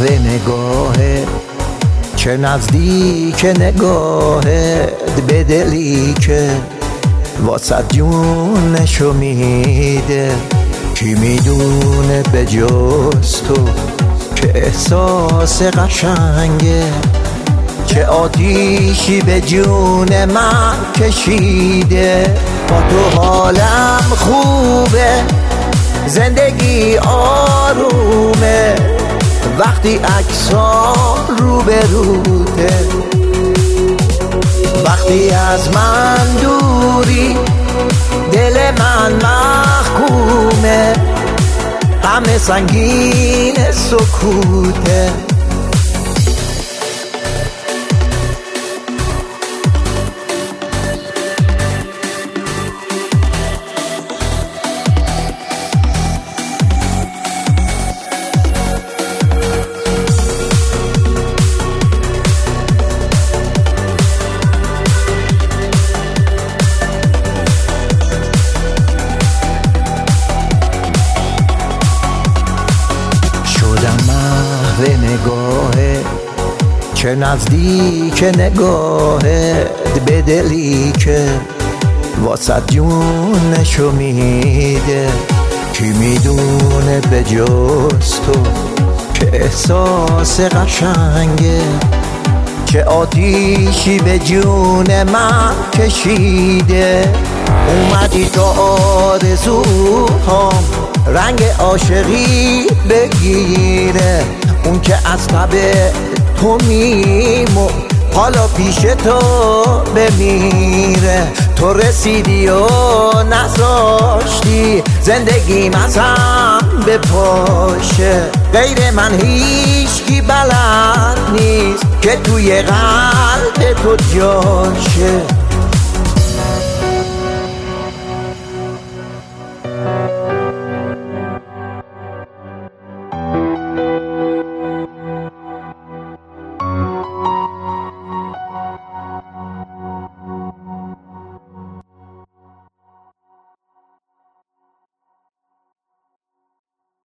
نگاهت چه نزدیک نگاهت به دلی که واسه جونشو میده. کی میدونه به جز تو که احساس قشنگه، چه آتیشی به جون من کشیده. با تو حالم خوبه، زندگی آرومه، وقتی عکس‌ها رو به روته. وقتی از من دوری دل من محکومه، غم سنگین سکوته. محو نگاهت چه نزدیک نگاهت به دلی که واسه جونشو میده. کی میدونه به جز تو که احساس قشنگه، چه آتیشی به جون من کشیده. اومدی تو آرزوهام رنگ عاشقی بگیره، اون که از تب تو میمون حالا پیش تو بمیره. تو رسیدی و نذاشتی زندگی ازم بپاشه، غیر من هیچکی بلد نیست که توی قلب تو جاشه.